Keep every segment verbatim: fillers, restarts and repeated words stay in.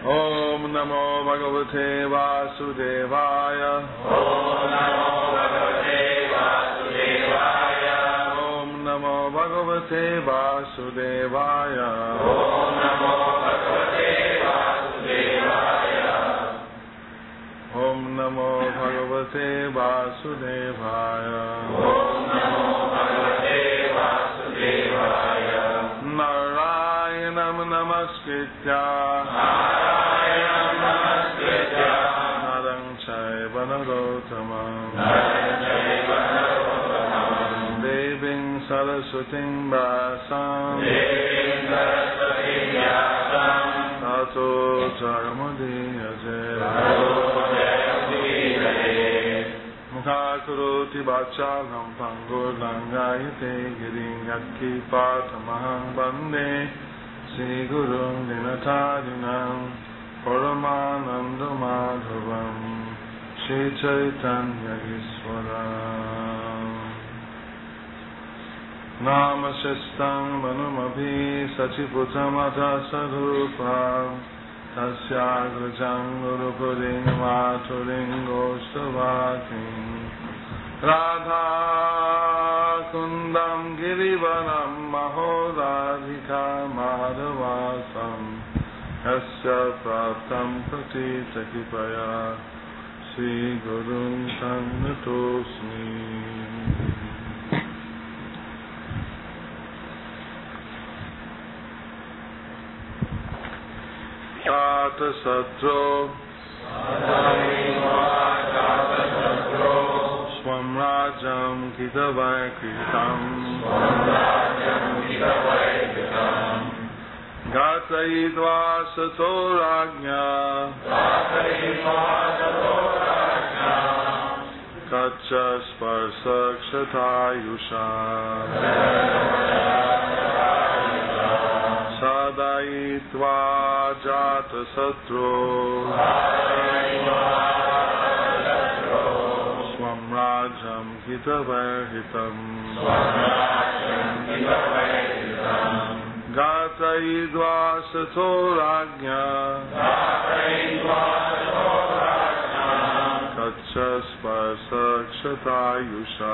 Om Namo Bhagavate Vasudevaya. Om Namo Bhagavate Vasudevaya. Om Namo Bhagavate Vasudevaya. Om Namo Bhagavate Vasudevaya. Om Namo Bhagavate Vasudevaya. Om Namo Bhagavate Vasudevaya. Narayanam Namaskritya. Narayanam Namaskritya. Naram Chaiva Narottamam. Naram Chaiva Narottamam. Devim Saraswatim Vyasam. Devim Saraswatim Vyasam. Tato Jayamudiyaje. Mukhakaroti Vachalam Pangurlangayate Girim Yakki Patamaham Bande Sri Gurum Dinatarinam Paramananda Madhavam Sri Chaitanya Iswaram Namasistam Manumabhi Sachiputamata Sarupam Tasyagrajam Gurupurim Maturim Goshtavakim Radha Kundam Girivanam Mahodadhika Madhavasam Yasya Praptam Pratita Kipaya Sri Gurum Tannatosmi. Jata Satro Swam Rajam Kitavai Kritam Gata Idva Sato Rajna Kacha Sparsa Kshatayusha Sadaitva Jata Satro Swam Rajam Hitavarhitam Gata Idva Sato Rajna Kacha Sparsa Kshatayusha.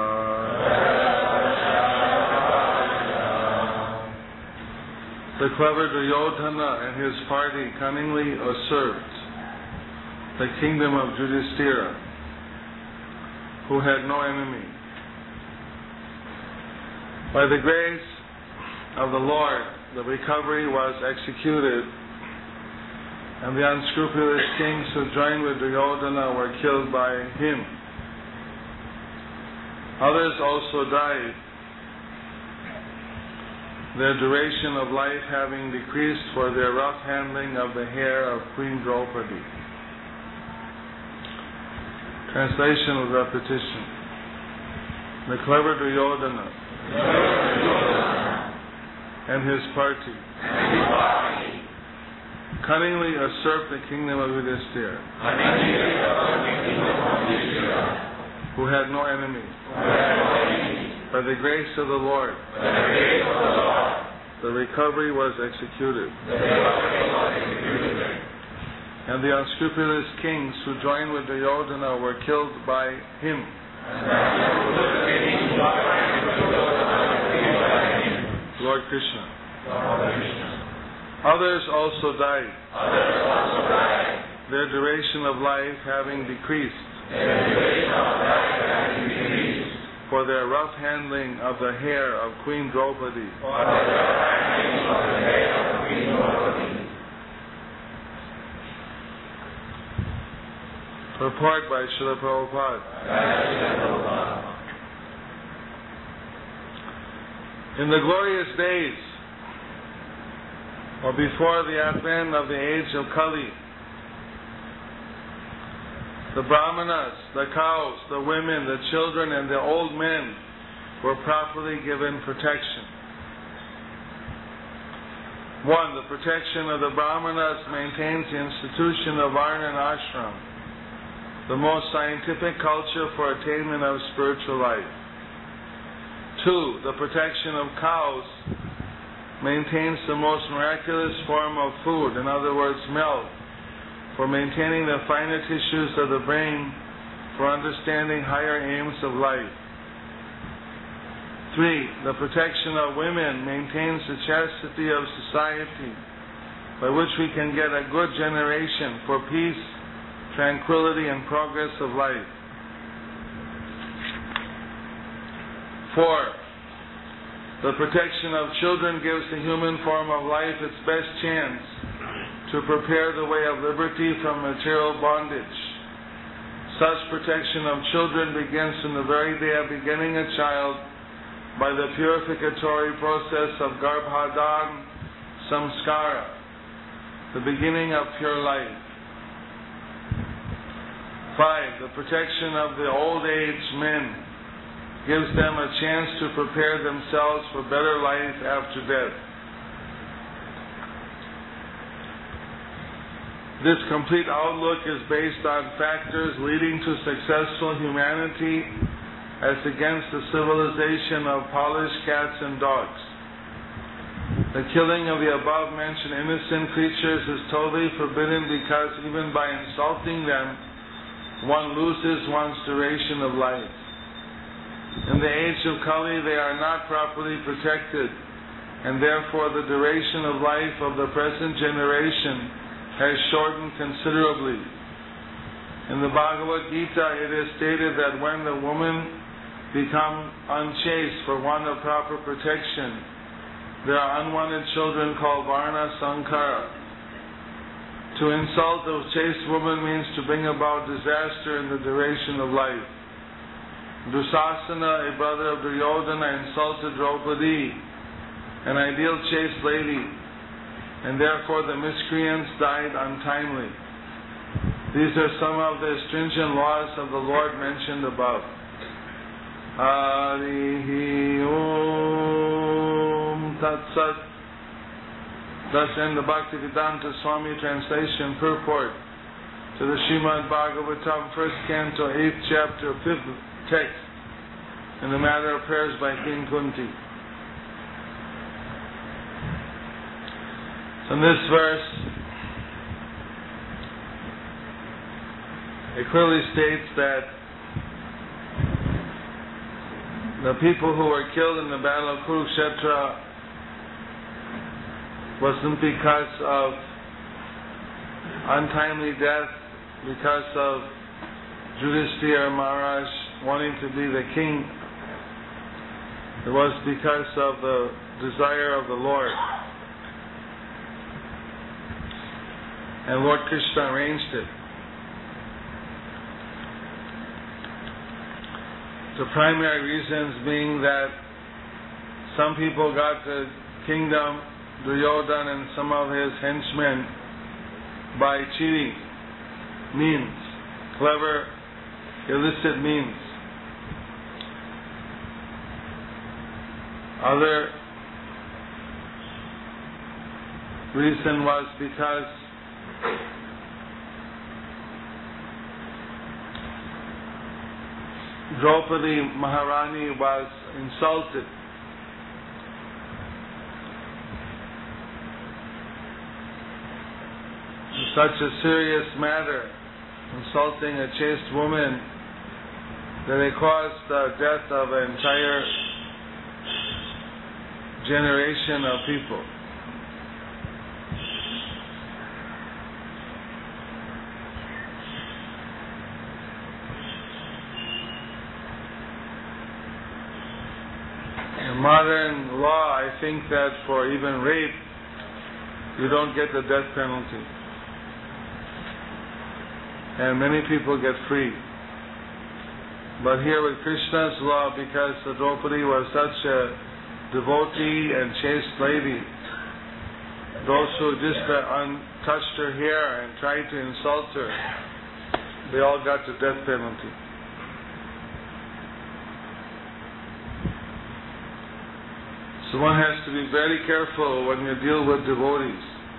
The clever Duryodhana and his party cunningly usurped the kingdom of Yudhishthira, who had no enemy. By the grace of the Lord, the recovery was executed, and the unscrupulous kings who joined with Duryodhana were killed by him. Others also died, their duration of life having decreased for their rough handling of the hair of Queen Draupadi. Translation with repetition. The clever Duryodhana and his party cunningly usurped the kingdom of Yudhishthira, who had no enemy. By the grace of the Lord, the recovery was executed, and the unscrupulous kings who joined with Duryodhana were killed by him. Lord Krishna. Others also died, their duration of life having decreased for their rough handling of the hair of Queen Draupadi. Report by Srila Prabhupada. In the glorious days, or before the advent of the age of Kali, the brahmanas, the cows, the women, the children, and the old men were properly given protection. One, the protection of the brahmanas maintains the institution of varna and ashram, the most scientific culture for attainment of spiritual life. Two, the protection of cows maintains the most miraculous form of food, in other words, milk, for maintaining the finer tissues of the brain, for understanding higher aims of life. Three, the protection of women maintains the chastity of society, by which we can get a good generation for peace, tranquility, and progress of life. Four, the protection of children gives the human form of life its best chance to prepare the way of liberty from material bondage. Such protection of children begins from the very day of beginning a child by the purificatory process of Garbhadan Samskara, the beginning of pure life. Five, the protection of the old age men gives them a chance to prepare themselves for better life after death. This complete outlook is based on factors leading to successful humanity as against the civilization of polished cats and dogs. The killing of the above-mentioned innocent creatures is totally forbidden because even by insulting them, one loses one's duration of life. In the age of Kali, they are not properly protected, and therefore the duration of life of the present generation has shortened considerably. In the Bhagavad Gita, it is stated that when the women become unchaste for want of proper protection, there are unwanted children called Varna Sankara. To insult a chaste woman means to bring about disaster in the duration of life. Dusasana, a brother of Duryodhana, insulted Draupadi, an ideal chaste lady, and therefore the miscreants died untimely. These are some of the stringent laws of the Lord mentioned above. Harihi Om Tat Sat. Thus end the Bhaktivedanta Swami translation purport to the Srimad Bhagavatam, first canto, eighth chapter, fifth text, in the matter of prayers by King Kunti. So in this verse, it clearly states that the people who were killed in the battle of Kurukshetra wasn't because of untimely death, because of Yudhishthira Maharaj wanting to be the king. It was because of the desire of the Lord. And Lord Krishna arranged it. The primary reasons being that some people got the kingdom, Duryodhana and some of his henchmen, by cheating means, clever, illicit means. Other reason was because Draupadi Maharani was insulted. Such a serious matter, insulting a chaste woman, that it caused the death of an entire generation of people. In modern law, I think that for even rape, you don't get the death penalty. And many people get free. But here with Krishna's law, because the Draupadi was such a devotee and chaste lady, those who just uh, un- touched her hair and tried to insult her, they all got the death penalty. So one has to be very careful when you deal with devotees.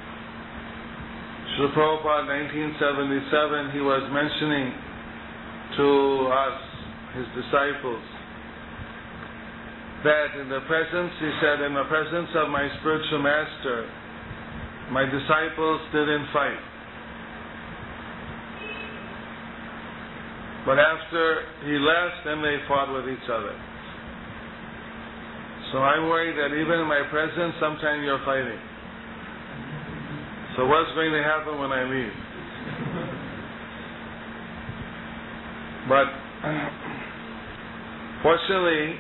Srila Prabhupada, nineteen seventy-seven, he was mentioning to us, his disciples, that in the presence, he said, in the presence of my spiritual master, my disciples didn't fight. But after he left, then they fought with each other. So I'm worried that even in my presence, sometimes you're fighting. So what's going to happen when I leave? But fortunately,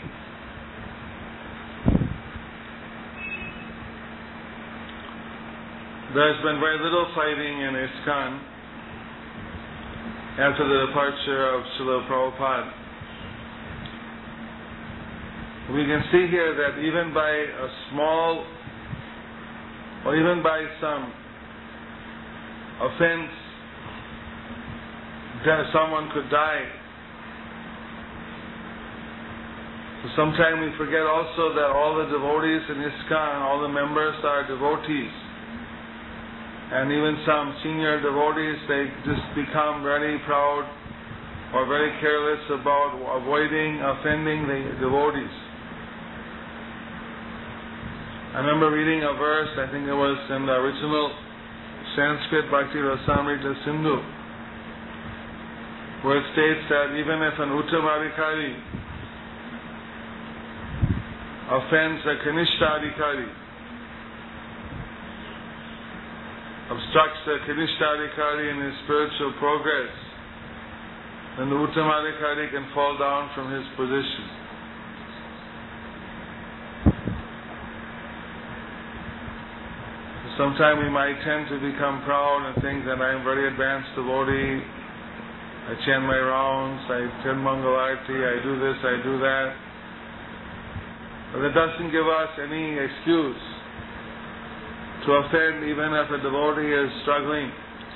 there's been very little fighting in ISKCON after the departure of Srila Prabhupada. We can see here that even by a small, or even by some offense, that someone could die. So sometimes we forget also that all the devotees in ISKCON, all the members are devotees. And even some senior devotees, they just become very proud or very careless about avoiding offending the devotees. I remember reading a verse, I think it was in the original Sanskrit Bhakti Rasamrita Sindhu, where it states that even if an Uttamadhikari offends a Kanishtadhikari, obstructs the Kanishtadhikari in his spiritual progress, then the Uttamadhikari can fall down from his position. Sometimes we might tend to become proud and think that I am very advanced devotee, I chant my rounds, I attend Mangal Arati, I do this, I do that. But it doesn't give us any excuse to offend even if a devotee is struggling.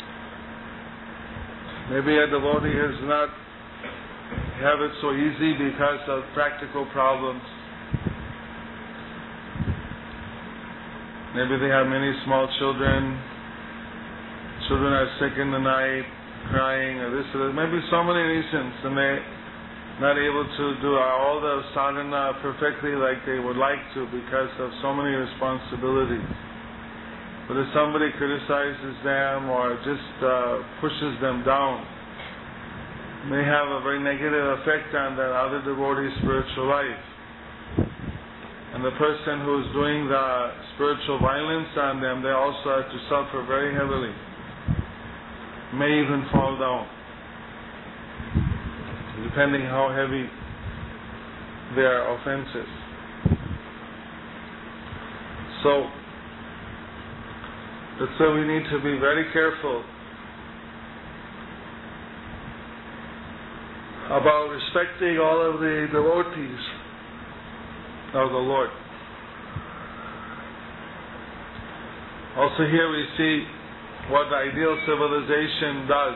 Maybe a devotee does not have it so easy because of practical problems. Maybe they have many small children. Children are sick in the night, crying, or this or that. Maybe so many reasons, and they're not able to do all the sadhana perfectly like they would like to because of so many responsibilities. But if somebody criticizes them or just uh, pushes them down, it may have a very negative effect on that other devotee's spiritual life. And the person who is doing the spiritual violence on them, they also have to suffer very heavily. May even fall down, depending how heavy their offenses. So, that's why we need to be very careful about respecting all of the devotees of the Lord. Also here we see what the ideal civilization does.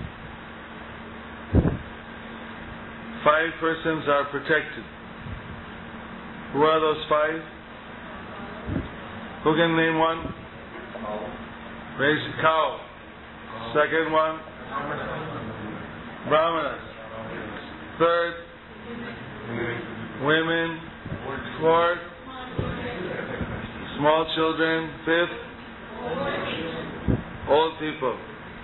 Five persons are protected. Who are those five? Who can name one? Raise a cow. Second one? Brahmanas. Third? Women. Fourth? Small children. Fifth? Old people.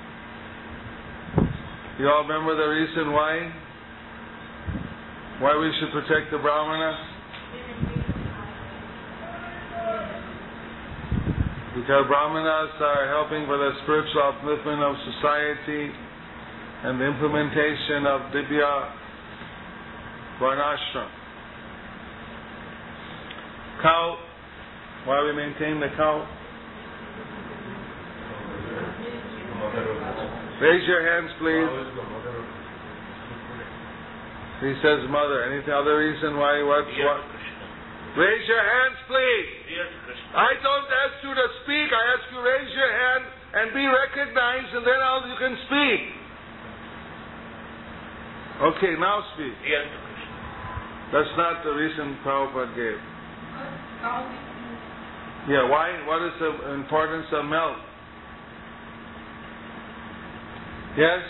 You all remember the reason why? Why we should protect the Brahmanas? Because Brahmanas are helping for the spiritual upliftment of society and the implementation of Dibya Varnashram. Cow. Why we maintain the cow? Raise your hands, please. He says mother. Any other reason why? What? what? Raise your hands, please. I don't ask you to speak. I ask you raise your hand and be recognized, and then I'll, you can speak. Okay, now speak. That's not the reason Prabhupada gave. Yeah, why? What is the importance of milk? Yes?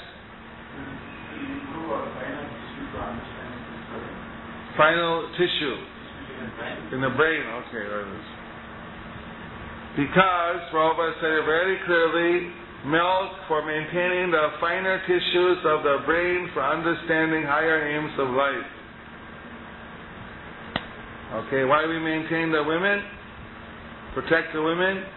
Final tissue in the brain. Okay, there it is. Because Prabhupada said it very clearly milk for maintaining the finer tissues of the brain for understanding higher aims of life. Okay, why we maintain the women? Protect the women? If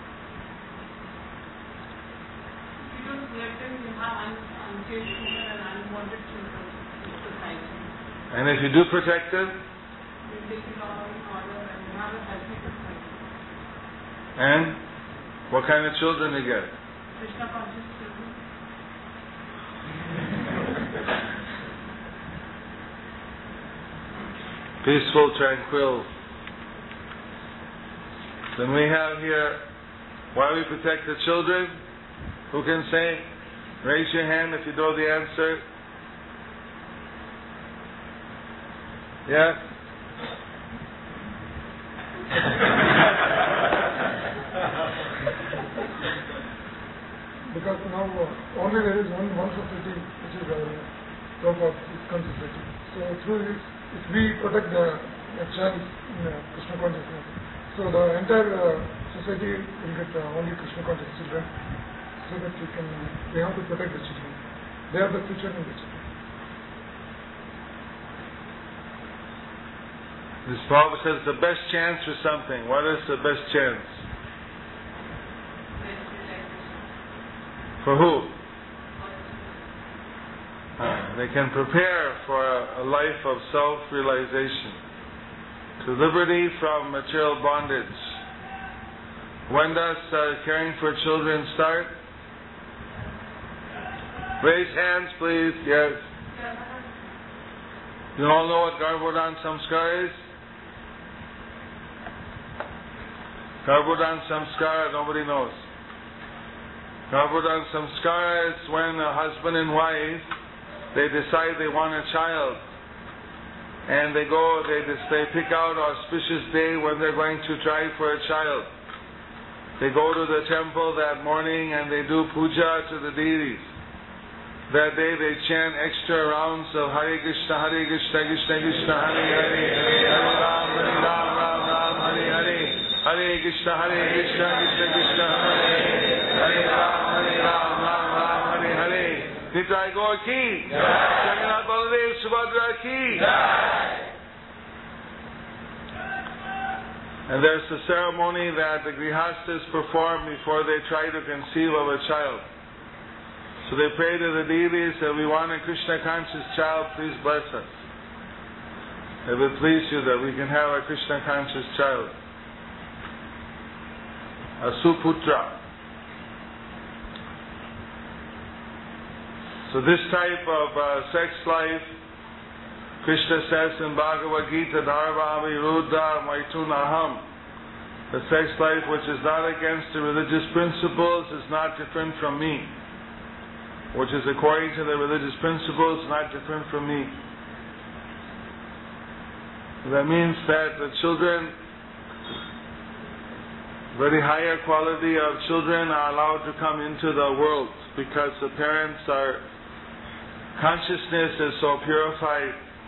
you don't let them, you have un- unsafe children and unwanted children in society. And if you do protect them? You take it all in order and you have a healthy society. And what kind of children you get? Krishna conscious children. Peaceful, tranquil. Then we have here, why we protect the children? Who can say? Raise your hand if you know the answer. Yes? Because now uh, only there is one, one society which is uh, Prabhupada, ISKCON society. So through this, if we protect the, the child in uh, Krishna consciousness, so the entire uh, society will get uh, only Krishna conscious children, so that we can, uh, we have to protect the children. They are the future of the children. This Prabhupada says the best chance for something. What is the best chance? For who? Uh, they can prepare for a, a life of self-realization, to liberty from material bondage. When does uh, caring for children start? Raise hands, please. Yes. You all know what Garbhodhan Samskara is? Garbhodhan Samskara, nobody knows. Garbhodhan Samskara is when a husband and wife, they decide they want a child. And they go, they, they pick out an auspicious day when they're going to try for a child. They go to the temple that morning and they do puja to the deities. That day they chant extra rounds of Hare Krishna, Hare Krishna, Krishna Krishna, Hare Hare, Hare Ram, Hare Ram, Ram Ram, Hare Hare, Hare Krishna, Hare Krishna, Krishna Krishna, Hare Hare Ram, Hare Ram, Ram Ram, Hare Hare. Nitai Gaur ki, Jagannath Baladev Subhadra ki. And there's a ceremony that the Grihastas perform before they try to conceive of a child. So they pray to the deities that we want a Krishna conscious child, please bless us. It would please you that we can have a Krishna conscious child. A Suputra. So this type of uh, sex life, Krishna says in Bhagavad Gita, Dharma Viruddha Maitunaham. The sex life which is not against the religious principles is not different from me. Which is according to the religious principles, not different from me. That means that the children, very higher quality of children are allowed to come into the world because the parents are, consciousness is so purified.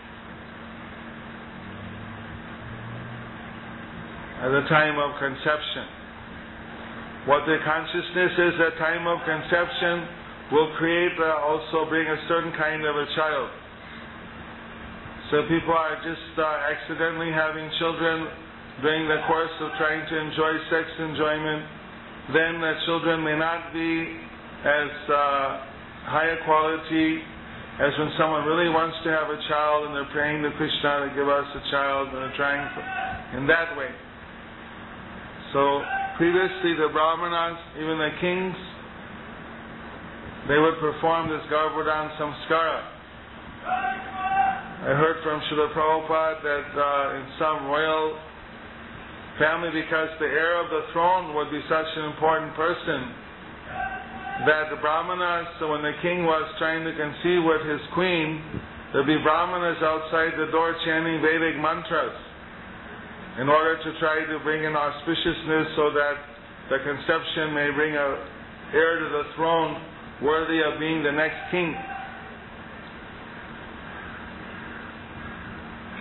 At the time of conception. What their consciousness is at time of conception will create, uh, also bring a certain kind of a child. So people are just uh, accidentally having children during the course of trying to enjoy sex enjoyment. Then the children may not be as uh, higher quality as when someone really wants to have a child and they're praying to Krishna to give us a child and they're trying for, in that way. So previously the Brahmanas, even the kings, they would perform this Garbhodhan Samskara. I heard from Srila Prabhupada that uh, in some royal family, because the heir of the throne would be such an important person, that the Brahmanas, so when the king was trying to conceive with his queen, there'd be Brahmanas outside the door chanting Vedic mantras in order to try to bring an auspiciousness so that the conception may bring a heir to the throne worthy of being the next king.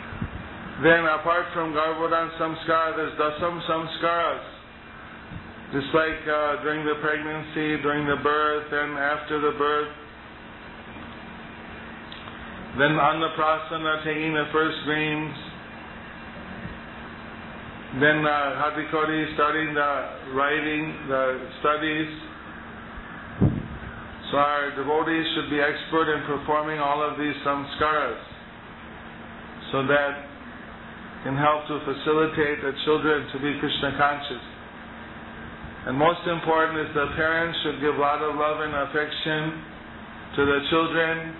Then apart from Garbhodhan Samskara, there's Dasam Samskaras. Just like uh, during the pregnancy, during the birth, and after the birth. Then Annaprasana, taking the first grains. Then uh, Hatikori starting the writing, the studies. So our devotees should be expert in performing all of these samskaras, so that can help to facilitate the children to be Krishna conscious. And most important is the parents should give a lot of love and affection to the children.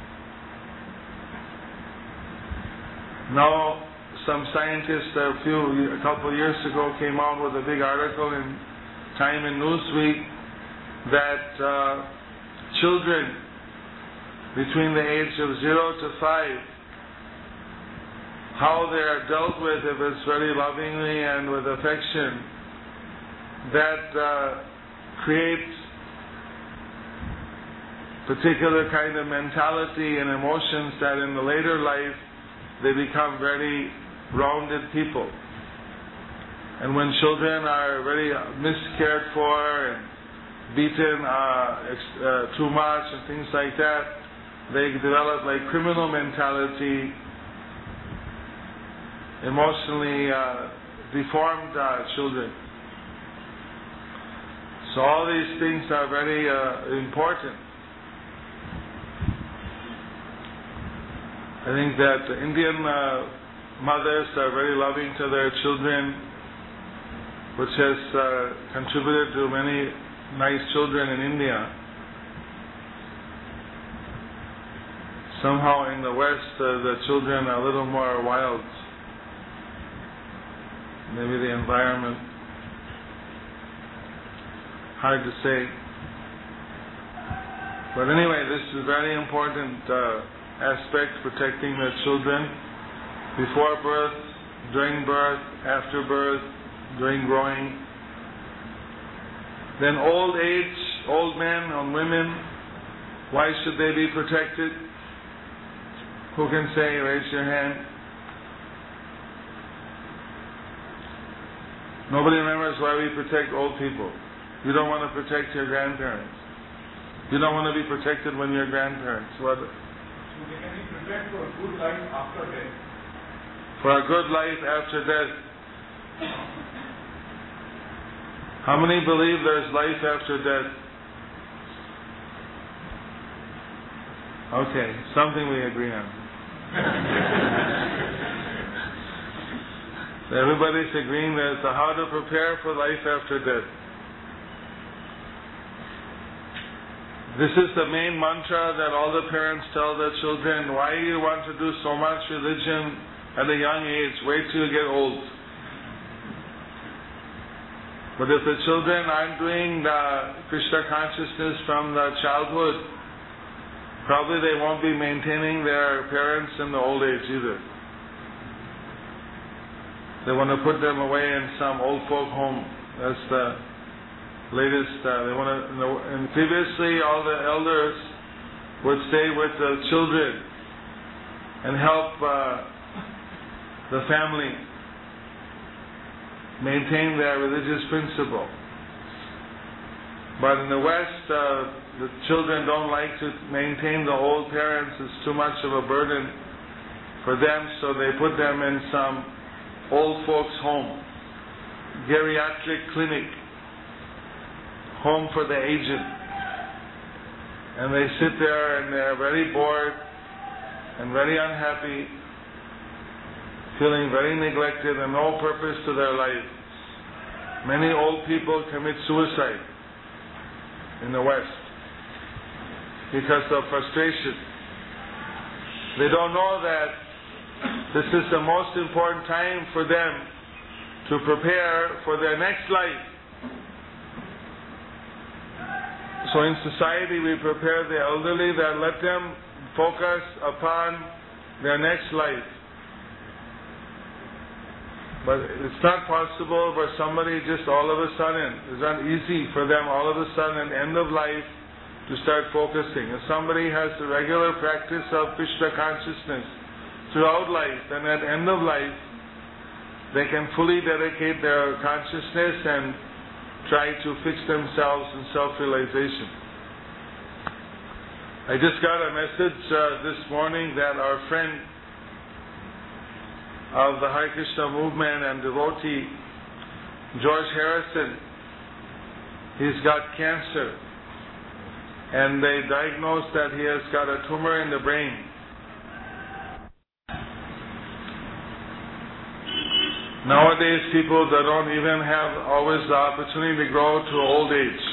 Now, some scientists a few, a couple of years ago came out with a big article in Time and Newsweek that uh, children between the age of zero to five, how they are dealt with, if it's very lovingly and with affection, that uh, creates particular kind of mentality and emotions that in the later life they become very rounded people. And when children are very miscared for and beaten uh, ex- uh, too much and things like that, they develop like criminal mentality, emotionally uh, deformed uh, children. So all these things are very uh, important. I think that the Indian uh, mothers are very loving to their children, which has uh, contributed to many nice children in India. Somehow in the West, uh, the children are a little more wild. Maybe the environment. Hard to say. But anyway, this is a very important uh, aspect, protecting the children before birth, during birth, after birth, during growing. Then old age, old men and women, why should they be protected? Who can say? Raise your hand. Nobody remembers why we protect old people. You don't want to protect your grandparents. You don't want to be protected when you're grandparents. What? So they can be prepared for a good life after death. For a good life after death. How many believe there's life after death? Okay, something we agree on. So everybody's agreeing that it's how to prepare for life after death. This is the main mantra that all the parents tell their children. Why do you want to do so much religion at a young age? Wait till you get old. But if the children aren't doing the Krishna consciousness from the childhood, probably they won't be maintaining their parents in the old age either. They want to put them away in some old folk home. That's the latest, uh, they want to, you know, and previously all the elders would stay with the children and help uh, the family maintain their religious principle. But in the West, uh, the children don't like to maintain the old parents. It's too much of a burden for them, so they put them in some old folks' home, geriatric clinic, home for the aged. And they sit there and they're very bored and very unhappy, feeling very neglected and no purpose to their life. Many old people commit suicide in the West because of frustration. They don't know that this is the most important time for them to prepare for their next life. So in society we prepare the elderly, that let them focus upon their next life. But it's not possible for somebody just all of a sudden, it's not easy for them all of a sudden at the end of life to start focusing. If somebody has the regular practice of Krishna consciousness throughout life, then at the end of life they can fully dedicate their consciousness and try to fix themselves in self-realization. I just got a message uh, this morning that our friend of the Hare Krishna movement and devotee, George Harrison, he's got cancer, and they diagnosed that he has got a tumor in the brain. Nowadays, people that don't even have always the opportunity to grow to old age.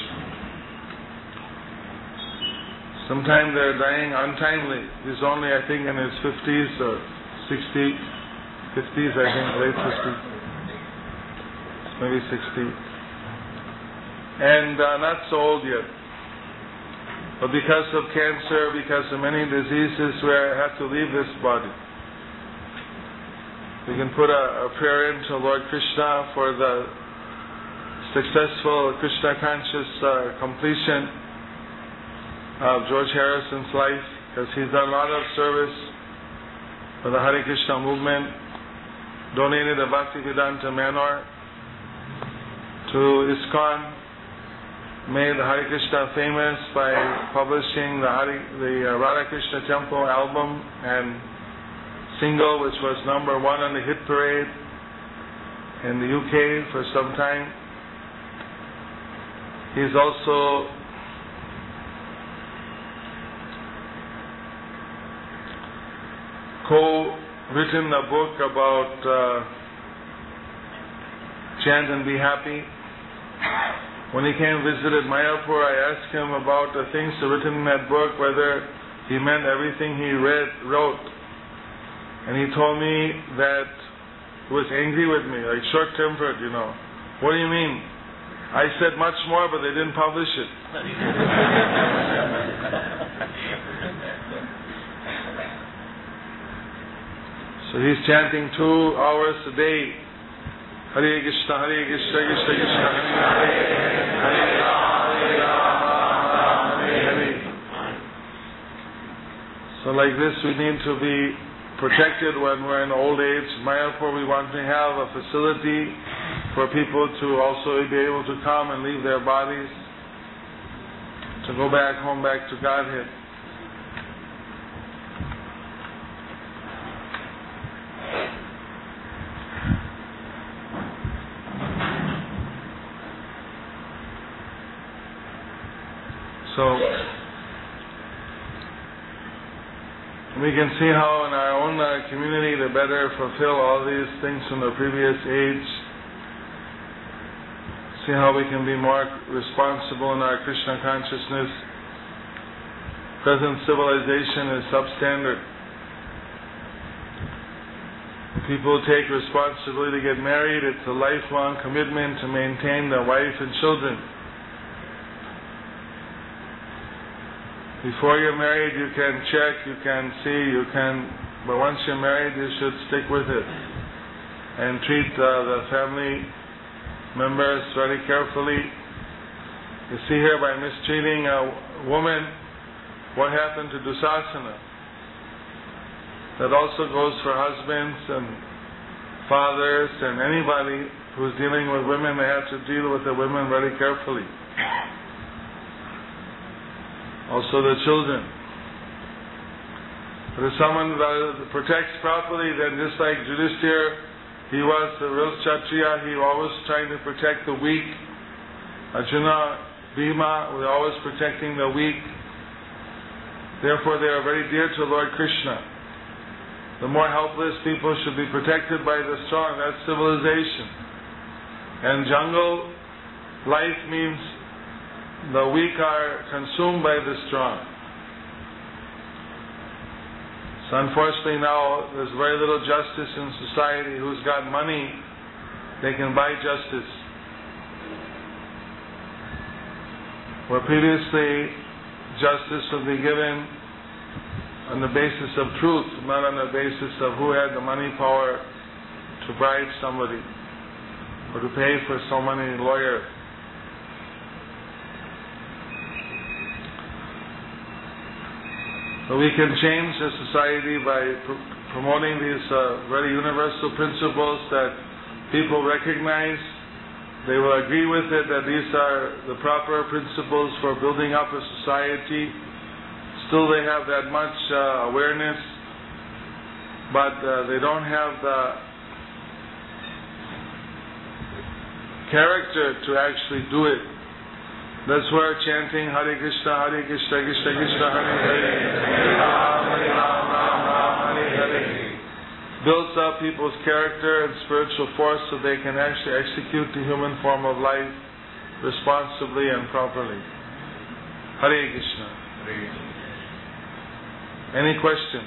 Sometimes they're dying untimely. He's only, I think, in his fifties or sixties, fifties, I think, late fifties, maybe sixty, and uh, not so old yet. But because of cancer, because of many diseases, we have to leave this body. We can put a, a prayer into Lord Krishna for the successful Krishna conscious uh, completion of George Harrison's life, because he's done a lot of service for the Hare Krishna movement, donated a Bhaktivedanta Manor to ISKCON, made the Hare Krishna famous by publishing the, Hare, the uh, Radha Krishna Temple album and single, which was number one on the hit parade in the U K for some time. He's also co-written a book about uh, chant and be happy. When he came and visited Mayapur, I asked him about the things written in that book, whether he meant everything he read, wrote. And he told me that he was angry with me, like short-tempered, you know. What do you mean? I said much more, but they didn't publish it. So he's chanting two hours a day. Hare Krishna, Hare Krishna, Krishna Krishna, Hare Hare, Hare Rama, Hare Rama, Hare Hare. So like this, we need to be protected when we're in old age. Mayapur, we want to have a facility for people to also be able to come and leave their bodies, to go back home, back to Godhead. So we can see how in our own uh, community to better fulfill all these things from the previous age, see how we can be more responsible in our Krishna consciousness. Present civilization is substandard. People take responsibility to get married. It's a lifelong commitment to maintain the wife and children. Before you're married, you can check, you can see, you can, but once you're married, you should stick with it and treat uh, the family members very carefully. You see here, by mistreating a woman, what happened to Dusasana? That also goes for husbands and fathers and anybody who's dealing with women. They have to deal with the women very carefully. Also the children. But if someone uh, protects properly, then just like Yudhishthira, he was the real Kshatriya, he always trying to protect the weak. Arjuna, Bhima were always protecting the weak. Therefore they are very dear to Lord Krishna. The more helpless people should be protected by the strong. That's civilization. And jungle life means the weak are consumed by the strong. So unfortunately now there's very little justice in society. Who's got money, they can buy justice. Where previously justice would be given on the basis of truth, not on the basis of who had the money power to bribe somebody or to pay for so many lawyers. So we can change the society by pr- promoting these uh, very universal principles that people recognize they will agree with it that these are the proper principles for building up a society. Still they have that much uh, awareness, but uh, they don't have the character to actually do it. That's where chanting Hare Krishna, Hare Krishna, Krishna Krishna, Hare Hare, Hare Ram, Hare Ram, Ram Ram, Hare Hare, builds up people's character and spiritual force so they can actually execute the human form of life responsibly and properly. Hare Krishna. Hare Krishna. Any question?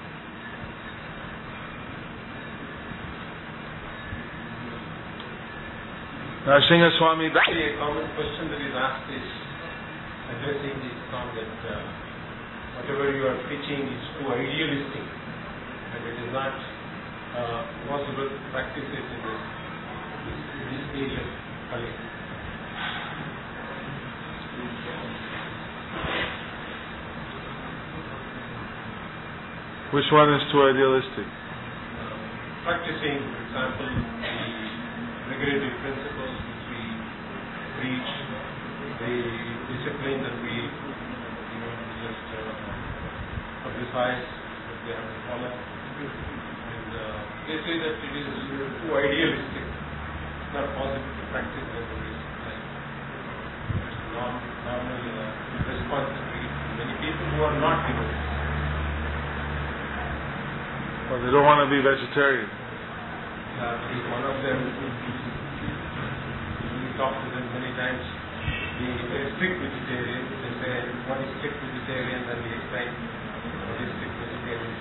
Narasimha Swami. A common question that is asked is addressing this song that uh, whatever you are preaching is too idealistic and it is not uh, possible to practice it in this, this, this stage of Kali. Which one is too idealistic? Uh, practicing, for example, the regulative principles which we preach, the discipline that we you know, just uh, publicize that they have to follow. And uh, they say that it is too idealistic. It's not possible to practice it in this time. It's a norm, normal uh, response that we get from many people who are not devotees. Well, they don't want to be vegetarian. Uh, one of them, we talk to them many times, the strict vegetarian, they say, what is strict vegetarian, and we explain what is strict vegetarian.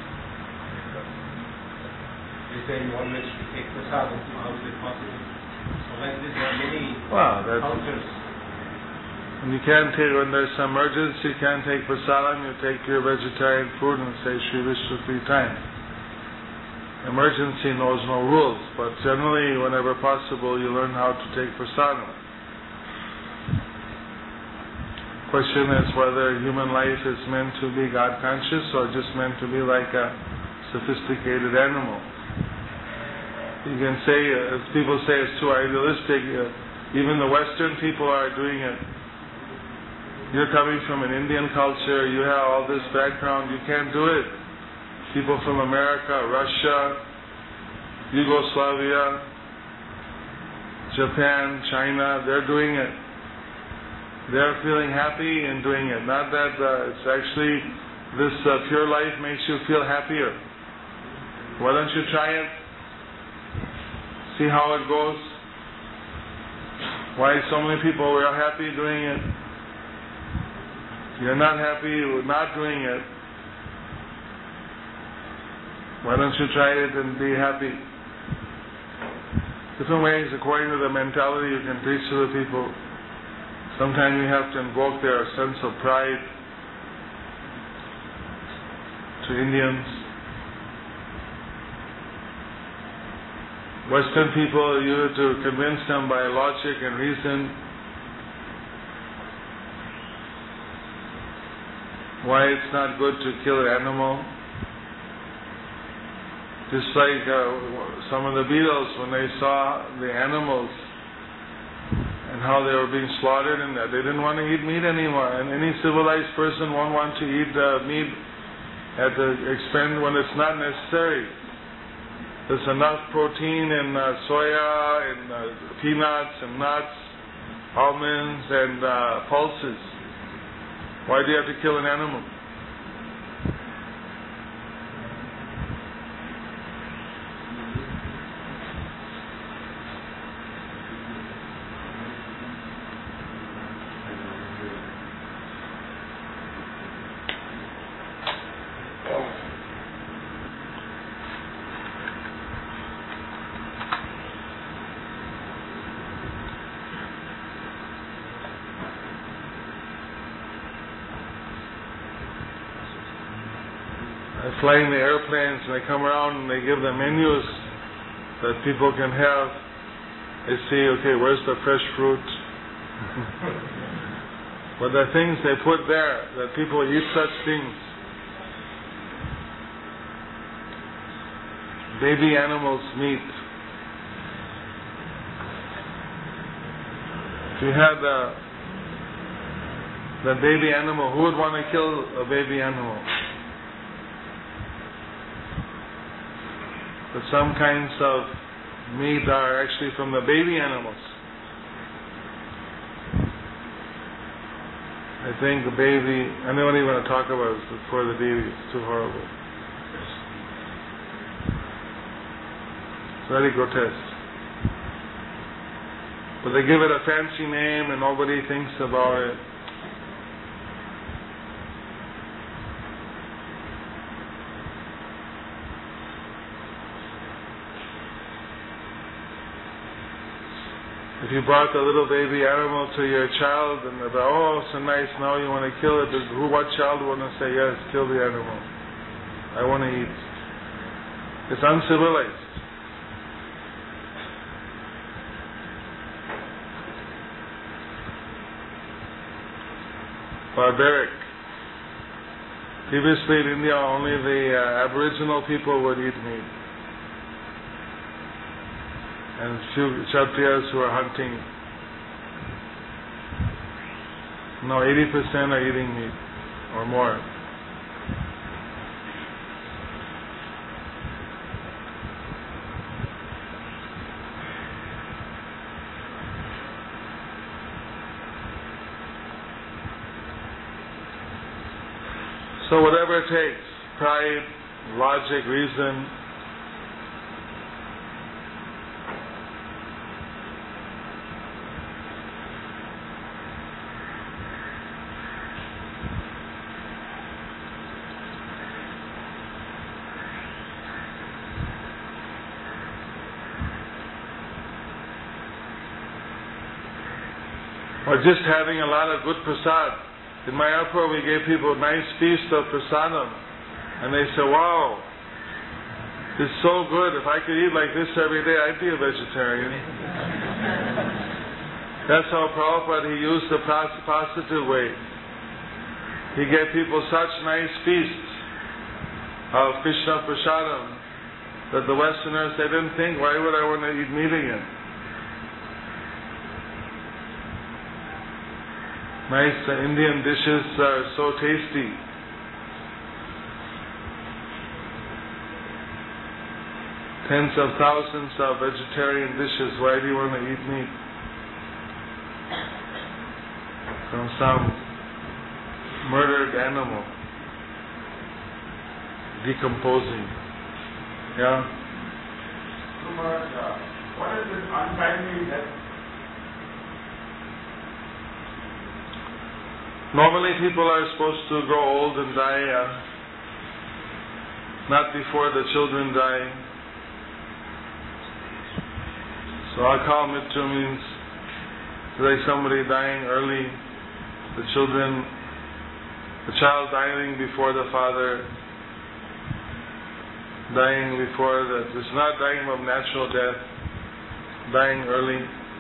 They say you always should take prasadam, how is it possible? So like this, there are many Wow, that's, cultures. and you can't take, when there's some emergency, you can't take prasadam, you take your vegetarian food and say Shri Vishnu three times. Emergency knows no rules, but generally, whenever possible, you learn how to take prasadam. Question is whether human life is meant to be God conscious or just meant to be like a sophisticated animal. You can say, as people say, it's too idealistic. Even the Western people are doing it. You're coming from an Indian culture, you have all this background, you can't do it. People from America, Russia, Yugoslavia, Japan, China, they're doing it. They're feeling happy in doing it. Not that uh, it's actually, this uh, pure life makes you feel happier. Why don't you try it? See how it goes. Why so many people were happy doing it? You're not happy with not doing it. Why don't you try it and be happy? Different ways according to the mentality you can preach to the people. Sometimes you have to invoke their sense of pride. To Indians, Western people, you have to convince them by logic and reason why it's not good to kill an animal. Just like uh, some of the Beatles, when they saw the animals and how they were being slaughtered, and that they didn't want to eat meat anymore. And any civilized person won't want to eat uh, meat at the expense when it's not necessary. There's enough protein in uh, soya, in uh, peanuts and nuts, almonds and uh, pulses. Why do you have to kill an animal? Flying the airplanes, and they come around and they give them menus that people can have. They see, okay, where's the fresh fruit? But the things they put there, that people eat such things. Baby animals' meat. If you had uh, the baby animal, who would want to kill a baby animal? But some kinds of meat are actually from the baby animals. I think the baby, I don't even want to talk about it before the baby, it's too horrible. It's very grotesque. But they give it a fancy name and nobody thinks about it. If you brought the little baby animal to your child and they're like, oh, so nice, now you want to kill it, who, what child would want to say, yes, kill the animal. I want to eat. It's uncivilized. Barbaric. Previously in India, only the uh, Aboriginal people would eat meat. And few Kshatriyas who are hunting. No, eighty percent are eating meat or more. So whatever it takes, pride, logic, reason, or just having a lot of good prasad. In Mayapur, we gave people a nice feast of prasadam, and they said, wow, this is so good. If I could eat like this every day, I'd be a vegetarian. That's how Prabhupada, he used the positive way. He gave people such nice feasts of Krishna prasadam that the Westerners, they didn't think, why would I want to eat meat again? Nice uh, Indian dishes are so tasty. Tens of thousands of vegetarian dishes. Why do you want to eat meat? From some murdered animal. Decomposing. Yeah? So much, uh, what is this untimely death? Normally people are supposed to grow old and die, uh, not before the children die. So akal mrityu means like somebody dying early, the children, the child dying before the father, dying before the, it's not dying of natural death, dying early.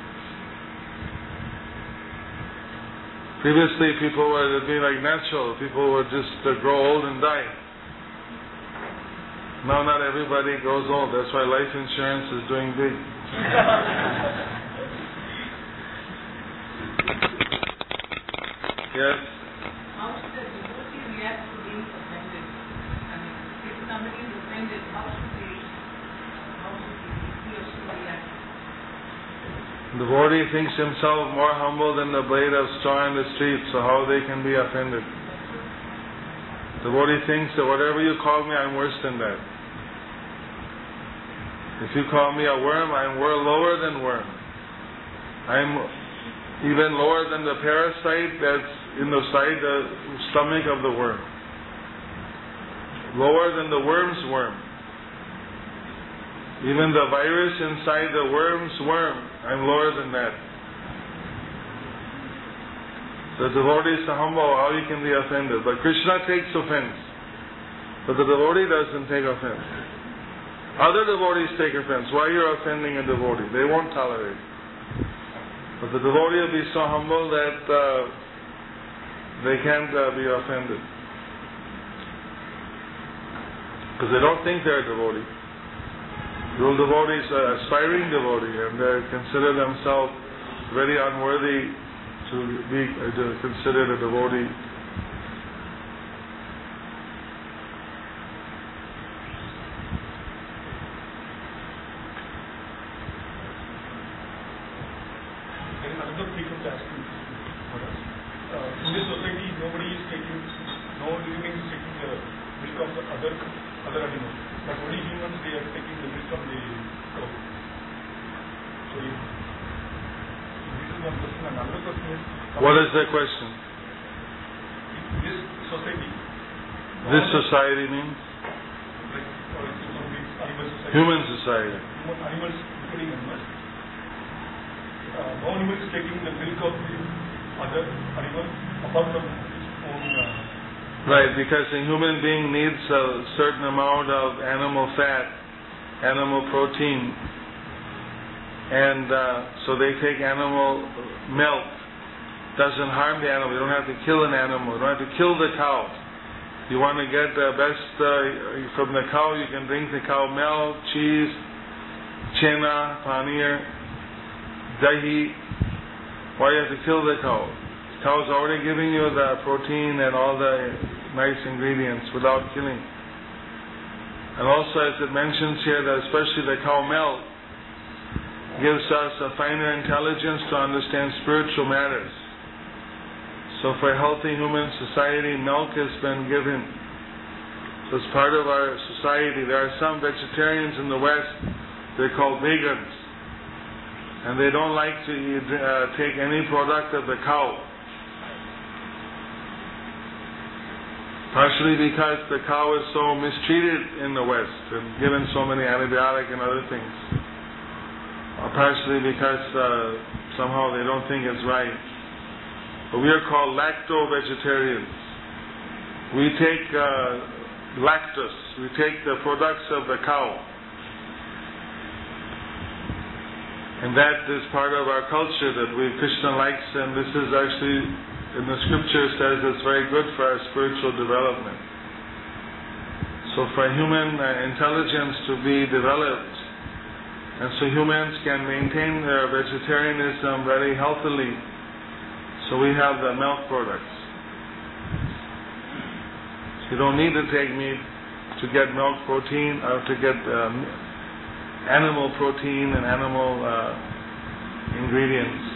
Previously, people were being like natural. People would just uh, grow old and die. Now, not everybody grows old. That's why life insurance is doing big. Yes? How should the devotee react to being offended? I mean, if somebody is offended, how should they, how should he or she react? The devotee thinks himself more humble than the blade of straw in the street, so how they can be offended? The devotee thinks that whatever you call me, I'm worse than that. If you call me a worm, I'm lower than worm. I'm even lower than the parasite that's in the side, the stomach of the worm. Lower than the worm's worm. Even the virus inside the worm's worm, I'm lower than that. The devotee is humble, how he can be offended. But Krishna takes offense. But the devotee doesn't take offense. Other devotees take offense. Why you're offending a devotee? They won't tolerate. But the devotee will be so humble that uh, they can't uh, be offended. Because they don't think they're a devotee. Real devotees are aspiring devotee, and they consider themselves very unworthy to be uh, to considered a devotee. There is another frequent aspect for us. Uh, in this society, nobody is taking, no living is taking the milk of the other other animals, but only humans, they are taking the milk from the cow. So, if, this is one question. Another question is, What is the question? in this society, This society means like for example, the animal society, human society. human animals, including animals, uh, no animal is taking the milk of the other animal apart from its own. Uh, Right, because a human being needs a certain amount of animal fat, animal protein, and uh, so they take animal milk. Doesn't harm the animal. You don't have to kill an animal. You don't have to kill the cow. You want to get the best uh, from the cow, you can drink the cow milk, cheese, chena, paneer, dahi. Why do you have to kill the cow? The cow is already giving you the protein and all the nice ingredients without killing. And also, as it mentions here, that especially the cow milk gives us a finer intelligence to understand spiritual matters. So for a healthy human society, milk has been given. So it's part of our society. There are some vegetarians in the West, they're called vegans, and they don't like to eat, uh, take any product of the cow. Partially because the cow is so mistreated in the West and given so many antibiotics and other things. Or partially because uh, somehow they don't think it's right. But we are called lacto-vegetarians. We take uh, lactose, we take the products of the cow. And that is part of our culture that we Krishna likes, and this is actually in the scripture says it's very good for our spiritual development. So for human uh, intelligence to be developed, and so humans can maintain their vegetarianism very healthily, so we have the milk products. So you don't need to take meat to get milk protein or to get um, animal protein and animal uh, ingredients.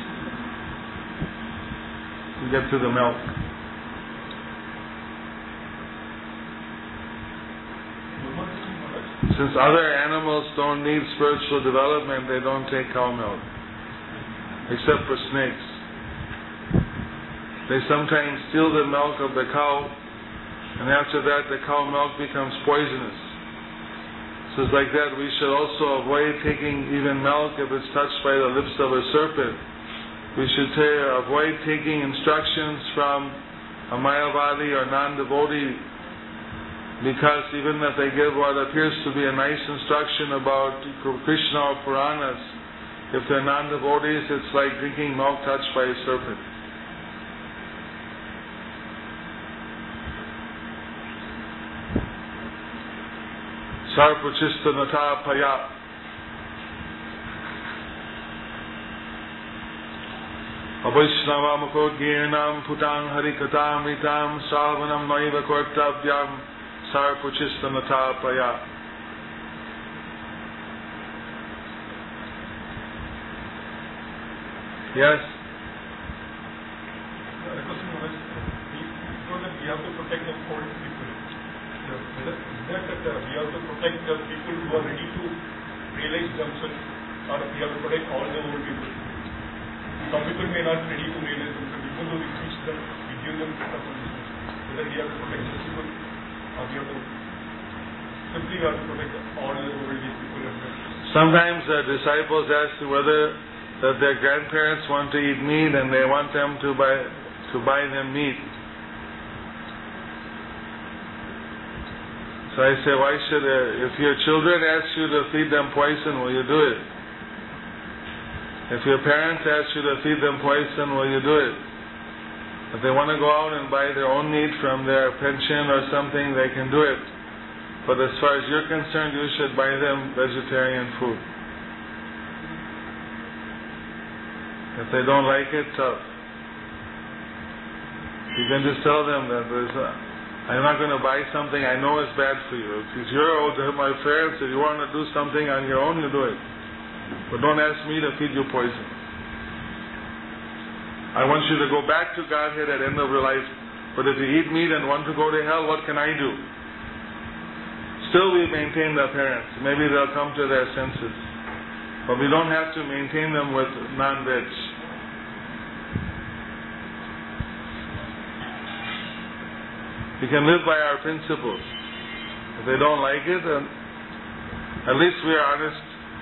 You get to the milk. Since other animals don't need spiritual development, they don't take cow milk, except for snakes. They sometimes steal the milk of the cow, and after that the cow milk becomes poisonous. So it's like that. We should also avoid taking even milk if it's touched by the lips of a serpent. We should t- avoid taking instructions from a Mayavadi or non-devotee, because even if they give what appears to be a nice instruction about Krishna or Puranas, if they're non-devotees, it's like drinking milk touched by a serpent. Sarpuchista nata paya. Vaishnava mukhodgirnam putang harikatam ritam savanam naiva kartavyam sarpuchista natapaya. Yes? The question was, we know that we have to protect the old people. Is that that uh, we have to protect the people who are ready to realize themselves, or we have to protect all the old people? Some people may not be ready to realize themselves, even though we teach them, we give them better conditions. Whether we have to protect the people, or we have to simply we have to protect all the old people. Sometimes the disciples ask whether that their grandparents want to eat meat and they want them to buy to buy them meat. So I say, why should uh, if your children ask you to feed them poison, will you do it? If your parents ask you to feed them poison, will you do it? If they want to go out and buy their own meat from their pension or something, they can do it. But as far as you're concerned, you should buy them vegetarian food. If they don't like it, tough. You can just tell them that there's a, I'm not going to buy something I know is bad for you. If it's your old, my friends, if you want to do something on your own, you do it. But don't ask me to feed you poison. I want you to go back to Godhead at the end of your life. But if you eat meat and want to go to hell, what can I do? Still we maintain the parents. Maybe they'll come to their senses. But we don't have to maintain them with non-veg. We can live by our principles. If they don't like it, then at least we are honest.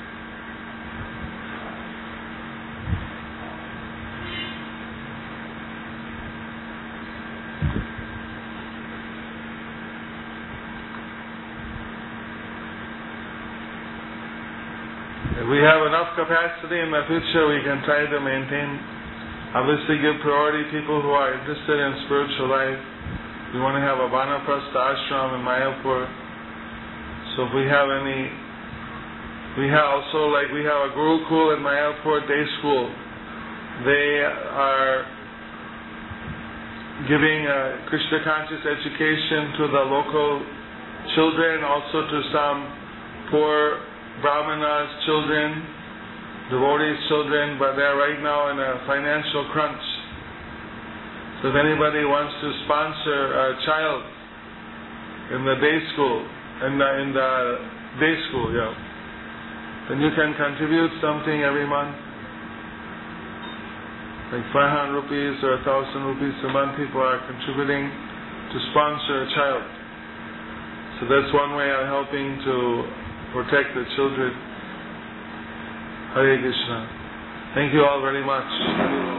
If we have enough capacity in the future, we can try to maintain, obviously give priority people who are interested in spiritual life. We want to have a Vanaprastha ashram in Mayapur. So if we have any, we have also, like we have a Gurukul in Mayapur day school. They are giving a Krishna conscious education to the local children, also to some poor Brahmanas children, devotees children, but they're right now in a financial crunch. So if anybody wants to sponsor a child in the day school, in the, in the day school, yeah, then you can contribute something every month, like five hundred rupees or a thousand rupees a month. People are contributing to sponsor a child. So that's one way of helping to protect the children. Hare Krishna. Thank you all very much.